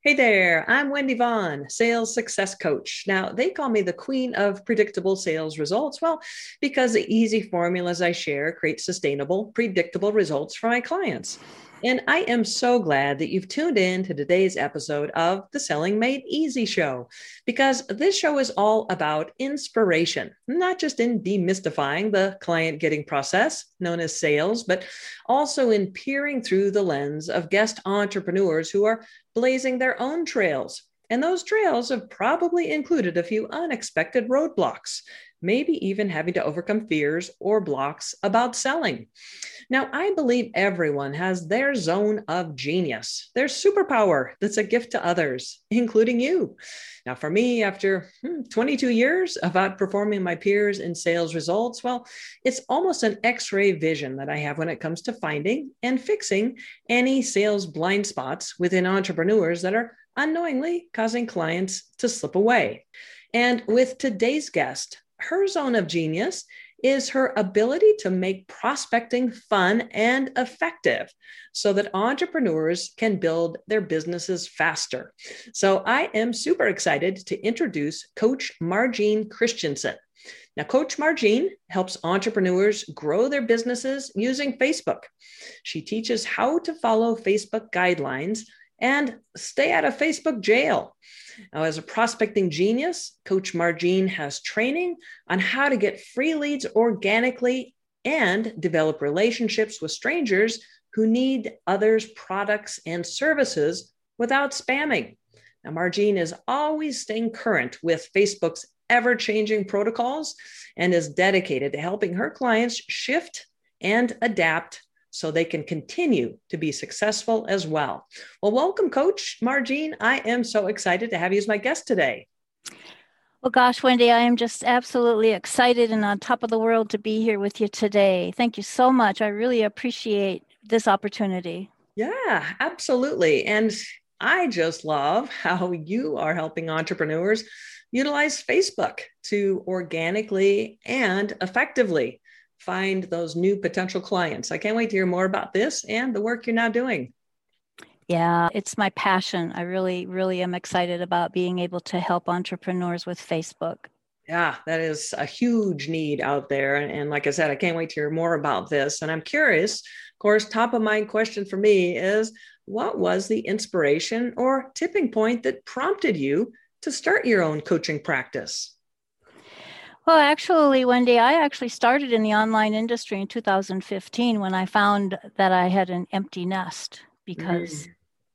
Hey there, I'm Wendy Vaughn, sales success coach. Now, they call me the queen of predictable sales results. Well, because the easy formulas I share create sustainable, predictable results for my clients. And I am so glad that you've tuned in to today's episode of the Selling Made Easy show, because this show is all about inspiration, not just in demystifying the client getting process known as sales, but also in peering through the lens of guest entrepreneurs who are blazing their own trails. And those trails have probably included a few unexpected roadblocks, maybe even having to overcome fears or blocks about selling. Now, I believe everyone has their zone of genius, their superpower that's a gift to others, including you. Now, for me, after 22 years of outperforming my peers in sales results, well, it's almost an x ray vision that I have when it comes to finding and fixing any sales blind spots within entrepreneurs that are unknowingly causing clients to slip away. And with today's guest, her zone of genius is her ability to make prospecting fun and effective so that entrepreneurs can build their businesses faster. So I am super excited to introduce Coach Margene Christensen. Now, Coach Margene helps entrepreneurs grow their businesses using Facebook. She teaches how to follow Facebook guidelines and stay out of Facebook jail. Now, as a prospecting genius, Coach Margene has training on how to get free leads organically and develop relationships with strangers who need others' products and services without spamming. Now, Margene is always staying current with Facebook's ever-changing protocols and is dedicated to helping her clients shift and adapt so they can continue to be successful as well. Well, welcome, Coach Margene. I am so excited to have you as my guest today. Well, gosh, Wendy, I am just absolutely excited and on top of the world to be here with you today. Thank you so much. I really appreciate this opportunity. Yeah, absolutely. And I just love how you are helping entrepreneurs utilize Facebook to organically and effectively find those new potential clients. I can't wait to hear more about this and the work you're now doing. Yeah, it's my passion. I really am excited about being able to help entrepreneurs with Facebook. Yeah, that is a huge need out there. And like I said, I can't wait to hear more about this. And I'm curious, of course, top of mind question for me is, what was the inspiration or tipping point that prompted you to start your own coaching practice? Well, actually, Wendy, I actually started in the online industry in 2015 when I found that I had an empty nest because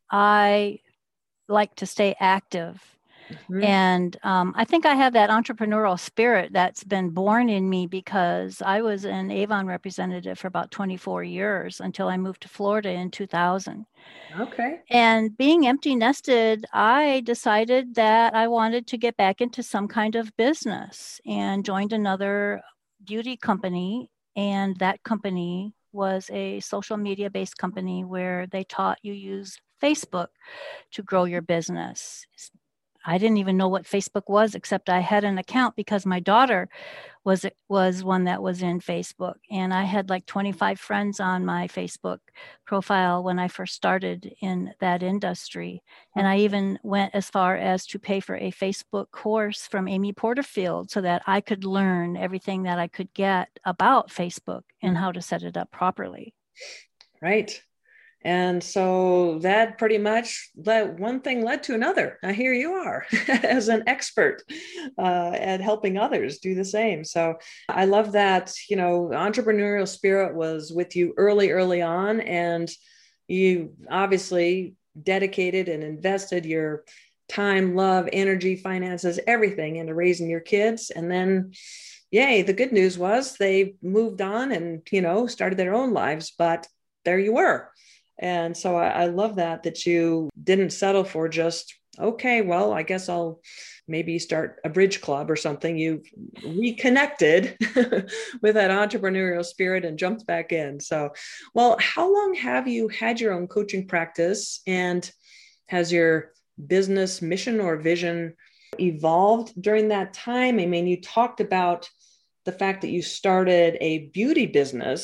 I like to stay active. Mm-hmm. And I think I have that entrepreneurial spirit that's been born in me because I was an Avon representative for about 24 years until I moved to Florida in 2000. Okay. And being empty nested, I decided that I wanted to get back into some kind of business and joined another beauty company. And that company was a social media based company where they taught you use Facebook to grow your business. I didn't even know what Facebook was, except I had an account because my daughter was one that was in Facebook. And I had like 25 friends on my Facebook profile when I first started in that industry. And I even went as far as to pay for a Facebook course from Amy Porterfield so that I could learn everything that I could get about Facebook and how to set it up properly. Right. And so that pretty much one thing led to another. Now here you are as an expert at helping others do the same. So I love that, entrepreneurial spirit was with you early on, and you obviously dedicated and invested your time, love, energy, finances, everything into raising your kids. And then, yay, the good news was they moved on and, started their own lives, but there you were. And so I love that you didn't settle for just, okay, well, I guess I'll maybe start a bridge club or something. You reconnected with that entrepreneurial spirit and jumped back in. So, well, how long have you had your own coaching practice, and has your business mission or vision evolved during that time? I mean, you talked about the fact that you started a beauty business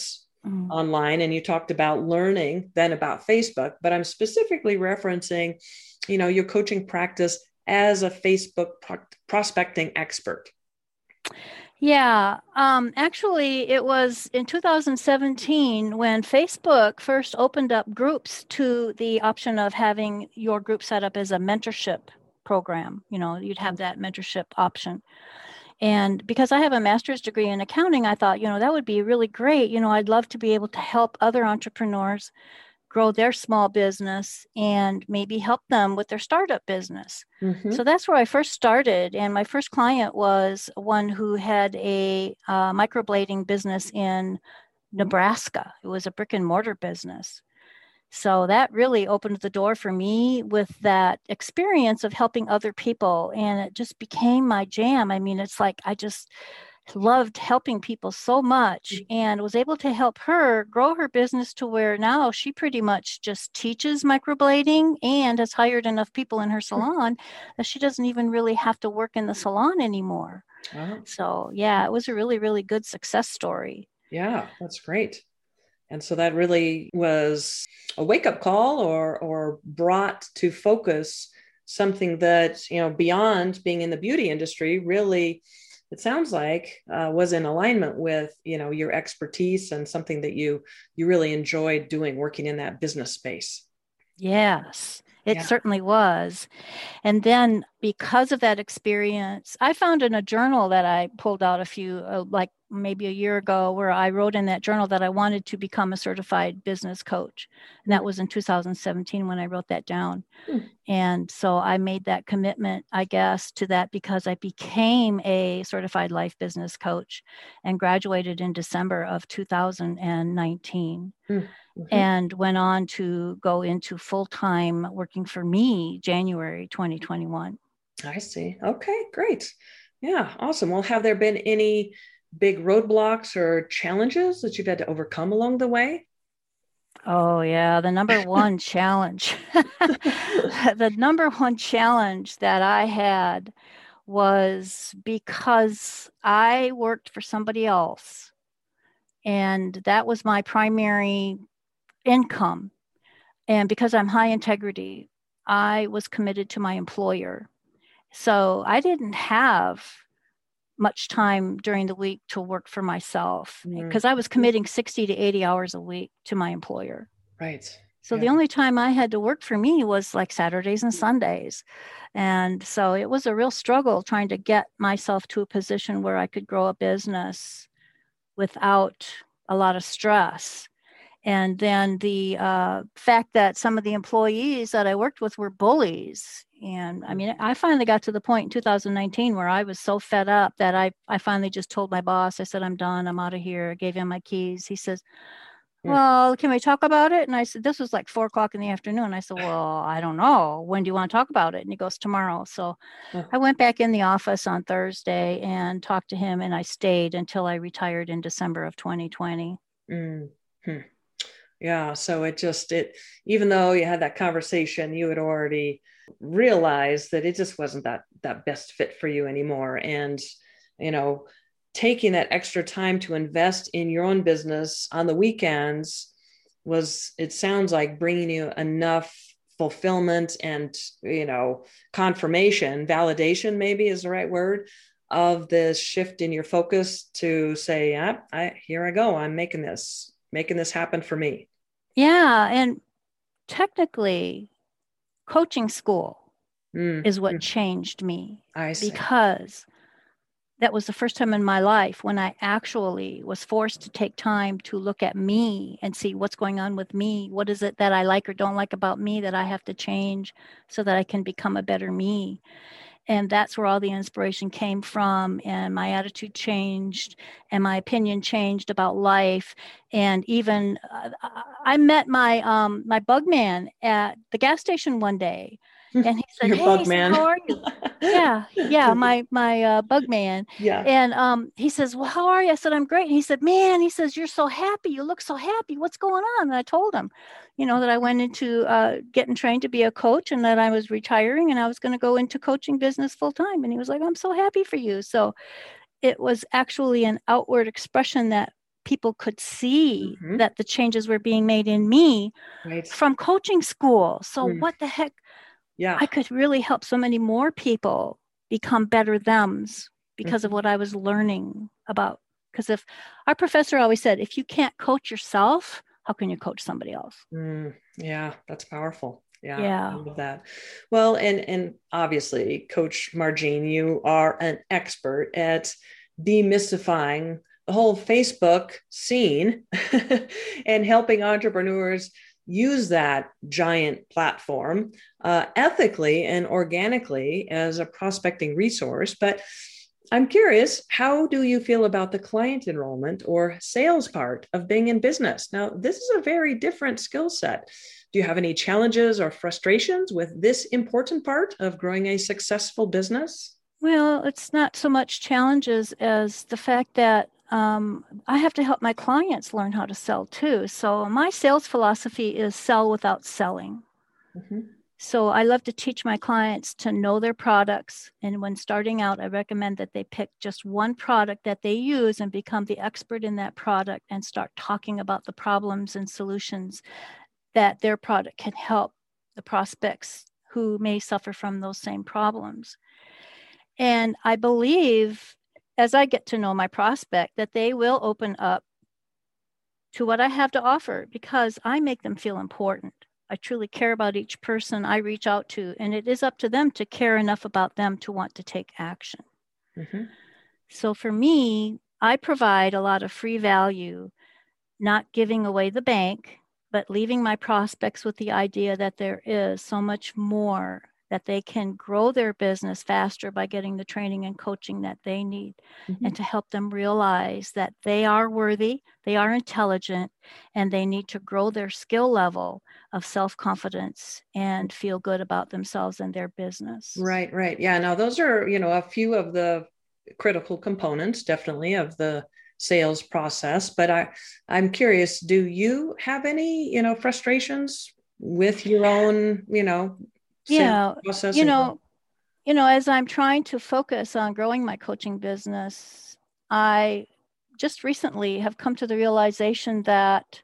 online, and you talked about learning then about Facebook, but I'm specifically referencing, your coaching practice as a Facebook prospecting expert. Yeah, actually, it was in 2017 when Facebook first opened up groups to the option of having your group set up as a mentorship program. You'd have that mentorship option. And because I have a master's degree in accounting, I thought, that would be really great. I'd love to be able to help other entrepreneurs grow their small business and maybe help them with their startup business. Mm-hmm. So that's where I first started. And my first client was one who had a microblading business in Nebraska. It was a brick and mortar business. So that really opened the door for me with that experience of helping other people. And it just became my jam. I mean, it's like I just loved helping people so much and was able to help her grow her business to where now she pretty much just teaches microblading and has hired enough people in her salon that she doesn't even really have to work in the salon anymore. Wow. So yeah, it was a really, really good success story. Yeah, that's great. And so that really was a wake-up call or brought to focus something that, beyond being in the beauty industry, really, it sounds like was in alignment with, your expertise and something that you really enjoyed doing, working in that business space. Yes, it certainly was. And then because of that experience, I found in a journal that I pulled out a few, like maybe a year ago, where I wrote in that journal that I wanted to become a certified business coach. And that was in 2017 when I wrote that down. And so I made that commitment, I guess, to that because I became a certified life business coach and graduated in December of 2019. And went on to go into full-time working for me January 2021. I see. Okay, great. Yeah, awesome. Well, have there been any big roadblocks or challenges that you've had to overcome along the way? Oh, yeah. The number one challenge, the number one challenge that I had was because I worked for somebody else. And that was my primary income. And because I'm high integrity, I was committed to my employer. So I didn't have much time during the week to work for myself because I was committing 60 to 80 hours a week to my employer. Right. So the only time I had to work for me was like Saturdays and Sundays. And so it was a real struggle trying to get myself to a position where I could grow a business without a lot of stress. And then the fact that some of the employees that I worked with were bullies. And I mean, I finally got to the point in 2019 where I was so fed up that I finally just told my boss, I said, I'm done. I'm out of here. I gave him my keys. He says, well, can we talk about it? And I said, this was like 4:00 in the afternoon. I said, well, I don't know. When do you want to talk about it? And he goes, tomorrow. So I went back in the office on Thursday and talked to him, and I stayed until I retired in December of 2020. Mm-hmm. Yeah. So even though you had that conversation, you had already realized that it just wasn't that best fit for you anymore. And, taking that extra time to invest in your own business on the weekends it sounds like bringing you enough fulfillment and, confirmation, validation maybe is the right word, of the shift in your focus to say, here I go. I'm making this happen for me. Yeah. And technically, coaching school is what changed me. I see. Because that was the first time in my life when I actually was forced to take time to look at me and see what's going on with me. What is it that I like or don't like about me that I have to change so that I can become a better me? And that's where all the inspiration came from. And my attitude changed and my opinion changed about life. And even I met my my bug man at the gas station one day. And he said, hey, said, how are you? Yeah, my bug man. Yeah. And he says, well, how are you? I said, I'm great. And he said, man, he says, you're so happy. You look so happy. What's going on? And I told him, that I went into getting trained to be a coach and that I was retiring and I was going to go into coaching business full time. And he was like, I'm so happy for you. So it was actually an outward expression that people could see Mm-hmm. that the changes were being made in me Right. from coaching school. So Mm. what the heck? Yeah. I could really help so many more people become better thems because of Mm-hmm. what I was learning about. Because if our professor always said, if you can't coach yourself, how can you coach somebody else? Yeah, that's powerful. Yeah, I Yeah. love that. Well, and obviously, Coach Margene, you are an expert at demystifying the whole Facebook scene and helping entrepreneurs use that giant platform ethically and organically as a prospecting resource. But I'm curious, how do you feel about the client enrollment or sales part of being in business? Now, this is a very different skill set. Do you have any challenges or frustrations with this important part of growing a successful business? Well, it's not so much challenges as the fact that I have to help my clients learn how to sell too. So my sales philosophy is sell without selling. Mm-hmm. So I love to teach my clients to know their products. And when starting out, I recommend that they pick just one product that they use and become the expert in that product and start talking about the problems and solutions that their product can help the prospects who may suffer from those same problems. And I believe as I get to know my prospect that they will open up to what I have to offer because I make them feel important. I truly care about each person I reach out to, and it is up to them to care enough about them to want to take action. Mm-hmm. So for me, I provide a lot of free value, not giving away the bank, but leaving my prospects with the idea that there is so much more that they can grow their business faster by getting the training and coaching that they need, Mm-hmm. and to help them realize that they are worthy, they are intelligent, and they need to grow their skill level of self-confidence and feel good about themselves and their business. Right, right. Yeah, now those are, a few of the critical components, definitely, of the sales process. But I'm curious, do you have any, frustrations with your own, sales Yeah, process you and know, as I'm trying to focus on growing my coaching business, I just recently have come to the realization that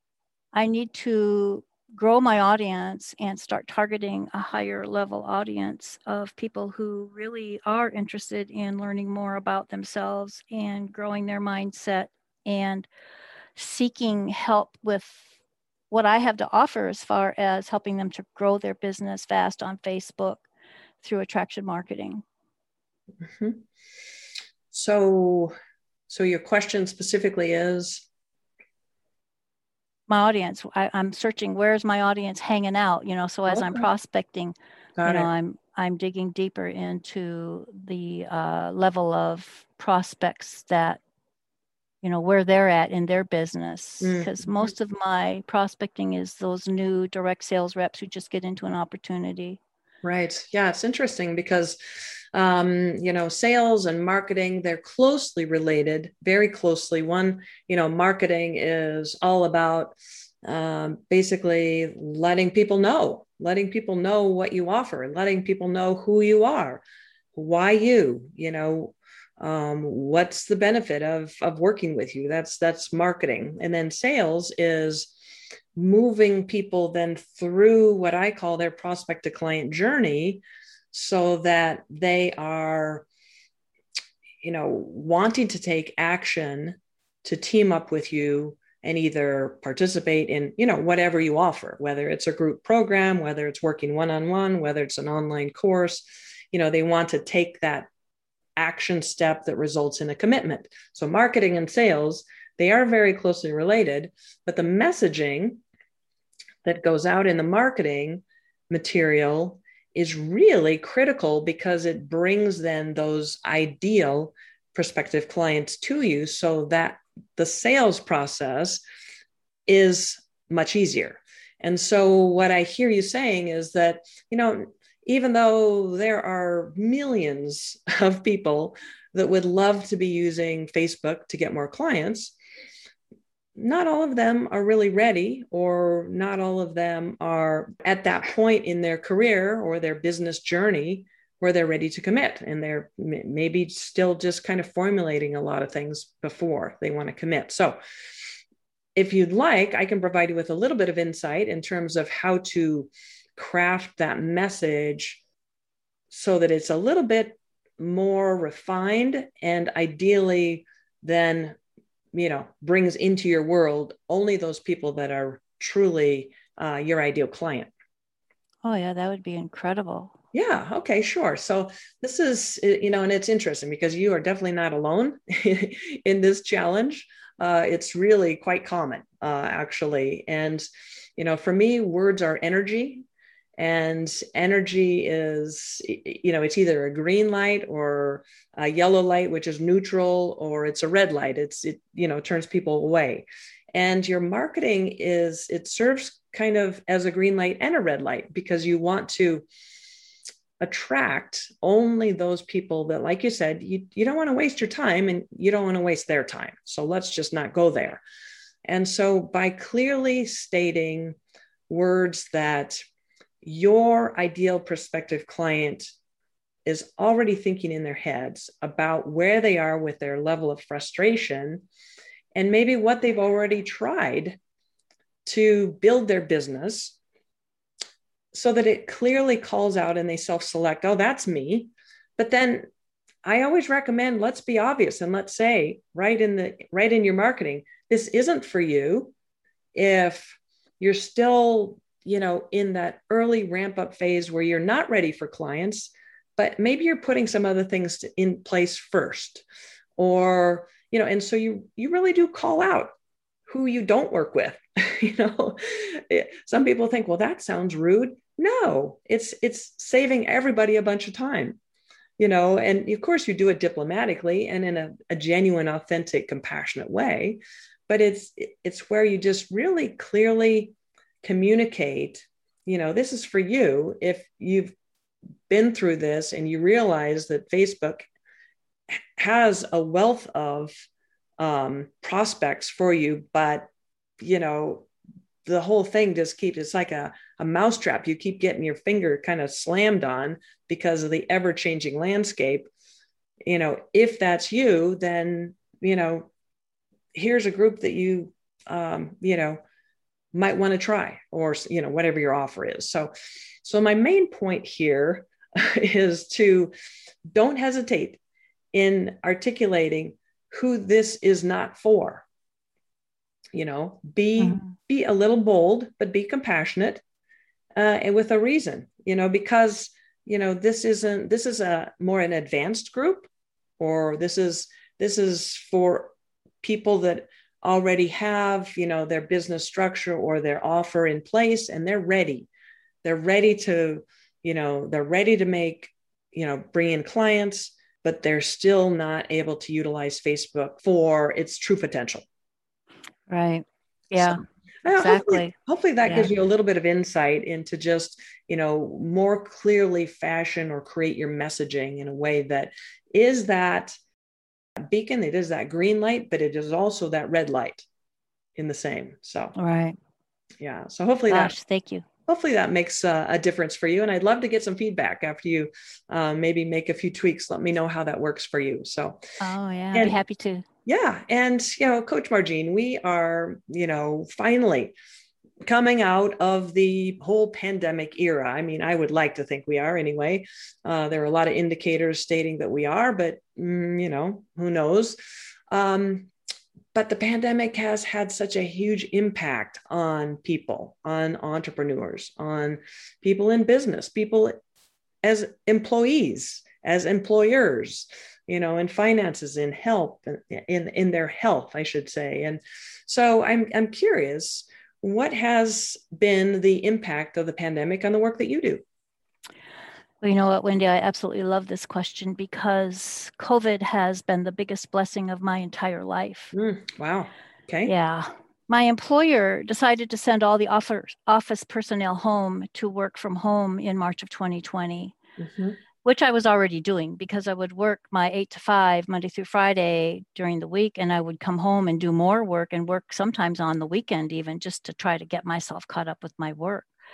I need to grow my audience and start targeting a higher level audience of people who really are interested in learning more about themselves and growing their mindset and seeking help with what I have to offer as far as helping them to grow their business fast on Facebook through attraction marketing. Mhm. So your question specifically is, My audience, I'm searching where's my audience hanging out, so as I'm okay, prospecting, got it. I'm digging deeper into the level of prospects that where they're at in their business, because Mhm. most of my prospecting is those new direct sales reps who just get into an opportunity. Right. Yeah, it's interesting because, sales and marketing, they're closely related, very closely. One, marketing is all about basically letting people know what you offer, and letting people know who you are, why what's the benefit of working with you. That's marketing. And then sales is moving people then through what I call their prospect to client journey so that they are, wanting to take action to team up with you and either participate in, whatever you offer, whether it's a group program, whether it's working one-on-one, whether it's an online course. They want to take that action step that results in a commitment. So marketing and sales, they are very closely related, but the messaging that goes out in the marketing material is really critical because it brings then those ideal prospective clients to you so that the sales process is much easier. And so what I hear you saying is that, even though there are millions of people that would love to be using Facebook to get more clients, not all of them are really ready, or not all of them are at that point in their career or their business journey where they're ready to commit, and they're maybe still just kind of formulating a lot of things before they want to commit. So if you'd like, I can provide you with a little bit of insight in terms of how to craft that message so that it's a little bit more refined, and ideally then, brings into your world only those people that are truly your ideal client. Oh yeah, that would be incredible. Yeah. Okay, sure. So this is, and it's interesting because you are definitely not alone in this challenge. It's really quite common, actually. And, for me, words are energy. And energy is, it's either a green light or a yellow light, which is neutral, or it's a red light. It turns people away. And your marketing it serves kind of as a green light and a red light, because you want to attract only those people that, like you said, you don't want to waste your time, and you don't want to waste their time. So let's just not go there. And so by clearly stating words that your ideal prospective client is already thinking in their heads about where they are with their level of frustration, and maybe what they've already tried to build their business, so that it clearly calls out and they self-select, oh, that's me. But then I always recommend, let's be obvious, and let's say right in your marketing, this isn't for you if you're still, in that early ramp up phase where you're not ready for clients, but maybe you're putting some other things in place first, or, and so you really do call out who you don't work with. Some people think, well, that sounds rude. No, it's saving everybody a bunch of time, and of course you do it diplomatically and in a genuine, authentic, compassionate way. But it's where you just really clearly communicate, this is for you if you've been through this and you realize that Facebook has a wealth of prospects for you, but the whole thing just it's like a mousetrap. You keep getting your finger kind of slammed on because of the ever-changing landscape. If that's you, then, here's a group that you, might want to try, or, whatever your offer is. So my main point here is to don't hesitate in articulating who this is not for. Be a little bold, but be compassionate, and with a reason, because, this is a more an advanced group, or this is for people that already have, their business structure or their offer in place, and they're ready to, they're ready to make, bring in clients, but they're still not able to utilize Facebook for its true potential. Right. Yeah, so, exactly. Hopefully that gives you a little bit of insight into just, more clearly fashion or create your messaging in a way that is that beacon, it is that green light, but it is also that red light in the same. So, right. Yeah. So hopefully thank you. Hopefully that makes a difference for you. And I'd love to get some feedback after you maybe make a few tweaks. Let me know how that works for you. So, oh yeah, I'd be happy to. Yeah. And, Coach Margene, we are, finally coming out of the whole pandemic era. I mean, I would like to think we are anyway. There are a lot of indicators stating that we are, but, who knows? But the pandemic has had such a huge impact on people, on entrepreneurs, on people in business, people as employees, as employers, in finances, in health, in their health, I should say. And so I'm curious, what has been the impact of the pandemic on the work that you do? Well, you know what, Wendy, I absolutely love this question because COVID has been the biggest blessing of my entire life. Wow. Okay. Yeah. My employer decided to send all the office personnel home to work from home in March of 2020. Mm-hmm. Which I was already doing because I would work my 8 to 5 Monday through Friday during the week, and I would come home and do more work and work sometimes on the weekend even just to try to get myself caught up with my work.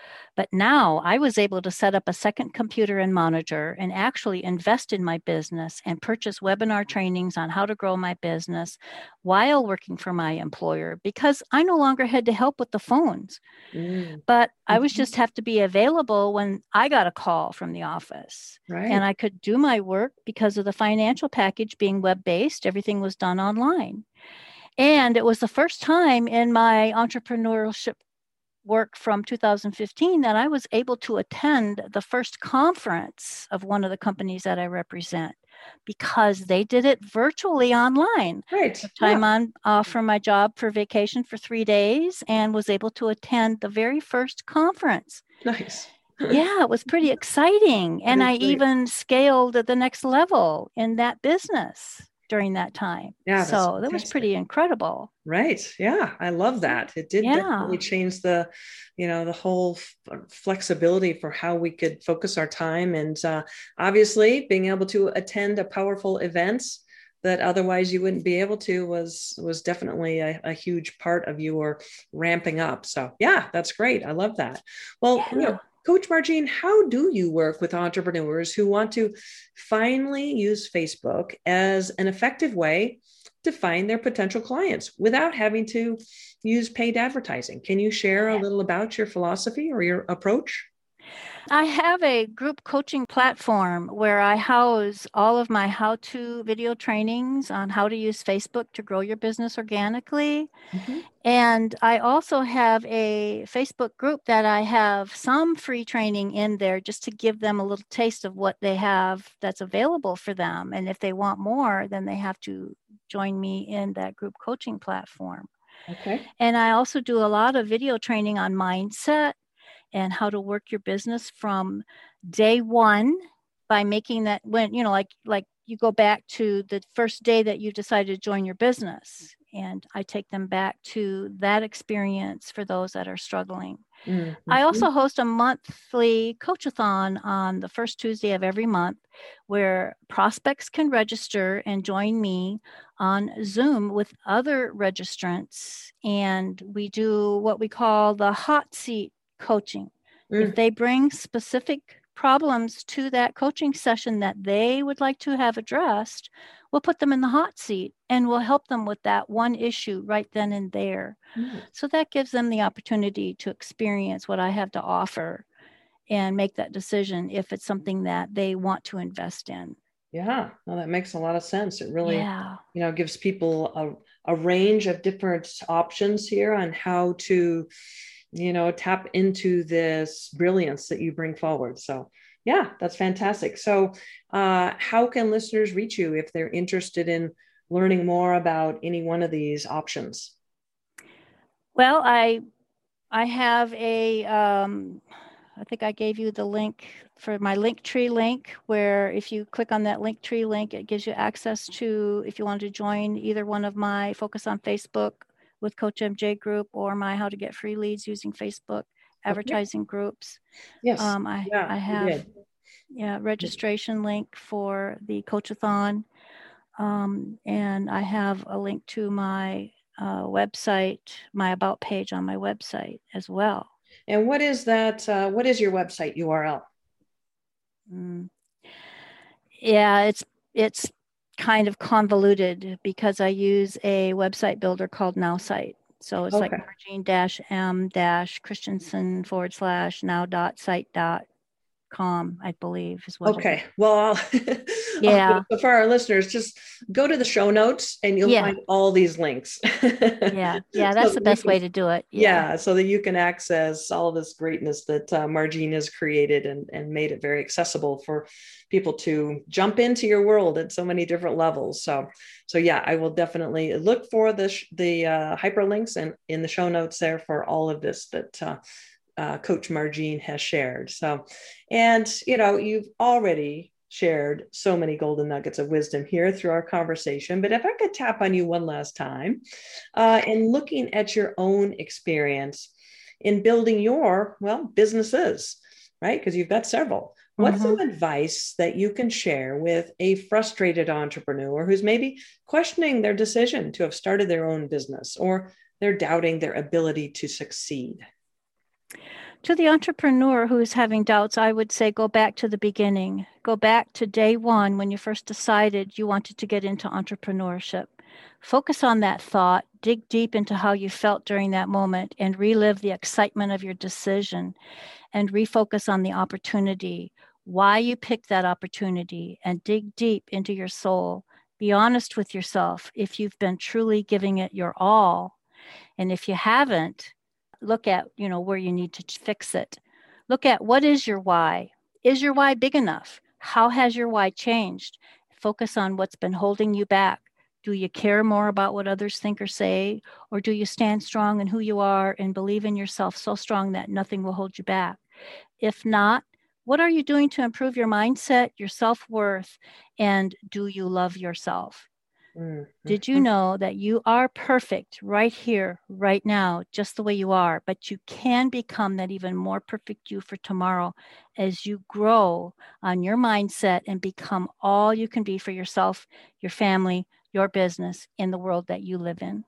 But now I was able to set up a second computer and monitor and actually invest in my business and purchase webinar trainings on how to grow my business while working for my employer, because I no longer had to help with the phones. But I was just have to be available when I got a call from the office. Right. And I could do my work because of the financial package being web-based. Everything was done online. And it was the first time in my entrepreneurship work from 2015 that I was able to attend the first conference of one of the companies that I represent, because they did it virtually online. Right. Took time on off from my job for vacation for 3 days and was able to attend the very first conference. Nice. Yeah, it was pretty exciting. And I even scaled at the next level in that business during that time. Yeah. So that was pretty incredible. Right. Yeah. I love that. It did definitely change the whole flexibility for how we could focus our time. And obviously being able to attend a powerful events that otherwise you wouldn't be able to was definitely a huge part of your ramping up. So yeah, that's great. I love that. Well, Coach Margene, how do you work with entrepreneurs who want to finally use Facebook as an effective way to find their potential clients without having to use paid advertising? Can you share a little about your philosophy or your approach? I have a group coaching platform where I house all of my how-to video trainings on how to use Facebook to grow your business organically. And I also have a Facebook group that I have some free training in there just to give them a little taste of what they have that's available for them. And if they want more, then they have to join me in that group coaching platform. Okay. And I also do a lot of video training on mindset and how to work your business from day one by making that, when, like you go back to the first day that you decided to join your business. And I take them back to that experience for those that are struggling. I also host a monthly coach-a-thon on the first Tuesday of every month, where prospects can register and join me on Zoom with other registrants. And we do what we call the hot seat coaching. If they bring specific problems to that coaching session that they would like to have addressed, we'll put them in the hot seat and we'll help them with that one issue right then and there. So that gives them the opportunity to experience what I have to offer and make that decision if it's something that they want to invest in. Yeah, no, that makes a lot of sense. It really, gives people a range of different options here on how to tap into this brilliance that you bring forward. So yeah, that's fantastic. So how can listeners reach you if they're interested in learning more about any one of these options? Well, I have I think I gave you the link for my Linktree link, where if you click on that Linktree link, it gives you access to, if you want to join either one of my Focus on Facebook with Coach MJ group or my How to Get Free Leads Using Facebook advertising groups. Yes. I have registration link for the Coach-a-thon. And I have a link to my website, my About page on my website as well. And what is that? What is your website URL? Yeah, it's kind of convoluted because I use a website builder called NowSite. So it's like Margene-m-christensen/now.site.com, I believe is what. Okay. Well, for our listeners, just go to the show notes and you'll find all these links. That's the best way to do it. Yeah. So that you can access all of this greatness that Margene has created and made it very accessible for people to jump into your world at so many different levels. So yeah, I will definitely look for the hyperlinks and in the show notes there for all of this that Coach Margene has shared. So, and you've already shared so many golden nuggets of wisdom here through our conversation, but if I could tap on you one last time, in looking at your own experience in building your, businesses, right? Because you've got several. What's some advice that you can share with a frustrated entrepreneur who's maybe questioning their decision to have started their own business, or they're doubting their ability to succeed? To the entrepreneur who is having doubts, I would say go back to the beginning. Go back to day one when you first decided you wanted to get into entrepreneurship. Focus on that thought, dig deep into how you felt during that moment, and relive the excitement of your decision, and refocus on the opportunity, why you picked that opportunity, and dig deep into your soul. Be honest with yourself if you've been truly giving it your all. And if you haven't, look at, where you need to fix it. Look at, what is your why? Is your why big enough? How has your why changed? Focus on what's been holding you back. Do you care more about what others think or say? Or do you stand strong in who you are and believe in yourself so strong that nothing will hold you back? If not, what are you doing to improve your mindset, your self-worth, and do you love yourself? Mm-hmm. Did you know that you are perfect right here, right now, just the way you are, but you can become that even more perfect you for tomorrow as you grow on your mindset and become all you can be for yourself, your family, your business, in the world that you live in.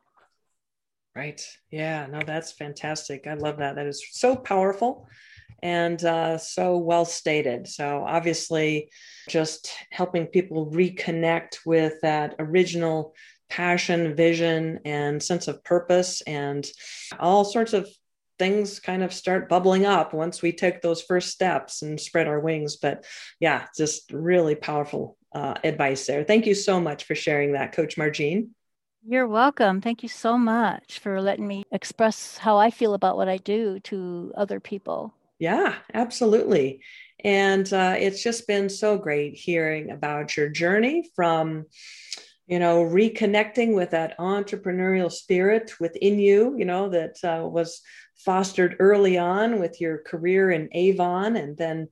Right. Yeah, no, that's fantastic. I love that. That is so powerful and so well stated. So obviously just helping people reconnect with that original passion, vision, and sense of purpose, and all sorts of things kind of start bubbling up once we take those first steps and spread our wings. But yeah, just really powerful advice there. Thank you so much for sharing that, Coach Margene. You're welcome. Thank you so much for letting me express how I feel about what I do to other people. Yeah, absolutely. And it's just been so great hearing about your journey from, reconnecting with that entrepreneurial spirit within you, that was fostered early on with your career in Avon. And then,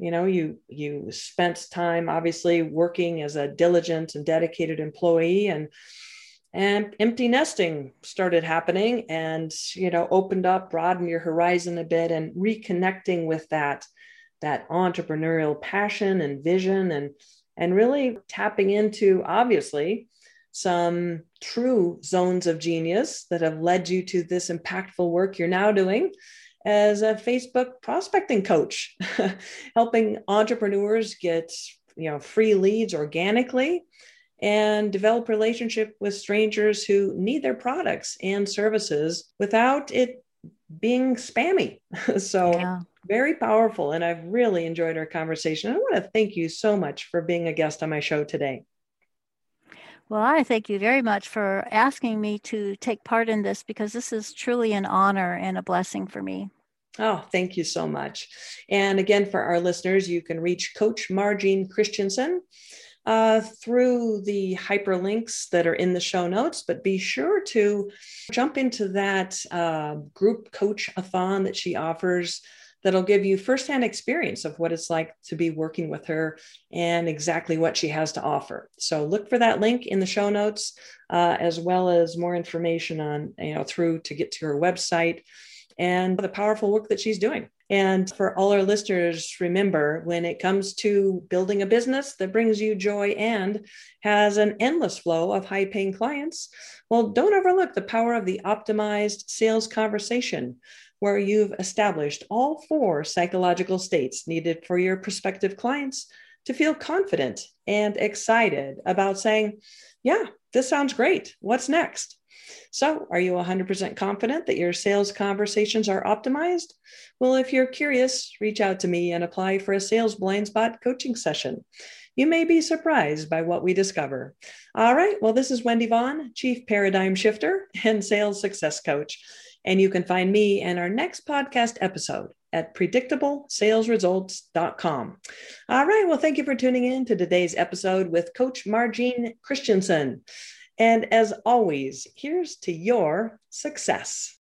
you spent time obviously working as a diligent and dedicated employee, and empty nesting started happening and, opened up, broadened your horizon a bit, and reconnecting with that entrepreneurial passion and vision, and really tapping into, obviously, some true zones of genius that have led you to this impactful work you're now doing as a Facebook prospecting coach, helping entrepreneurs get, free leads organically and develop relationship with strangers who need their products and services without it being spammy. So yeah. Very powerful. And I've really enjoyed our conversation. I want to thank you so much for being a guest on my show today. Well, I thank you very much for asking me to take part in this, because this is truly an honor and a blessing for me. Oh, thank you so much. And again, for our listeners, you can reach Coach Margene Christensen through the hyperlinks that are in the show notes, but be sure to jump into that group coach-a-thon that she offers that'll give you firsthand experience of what it's like to be working with her and exactly what she has to offer. So look for that link in the show notes, as well as more information on, through to get to her website and the powerful work that she's doing. And for all our listeners, remember, when it comes to building a business that brings you joy and has an endless flow of high-paying clients, well, don't overlook the power of the optimized sales conversation, where you've established all 4 psychological states needed for your prospective clients to feel confident and excited about saying, yeah, this sounds great. What's next? So are you 100% confident that your sales conversations are optimized? Well, if you're curious, reach out to me and apply for a Sales Blind Spot coaching session. You may be surprised by what we discover. All right. Well, this is Wendy Vaughn, Chief Paradigm Shifter and Sales Success Coach. And you can find me and our next podcast episode at predictablesalesresults.com. All right. Well, thank you for tuning in to today's episode with Coach Margene Christensen. And as always, here's to your success.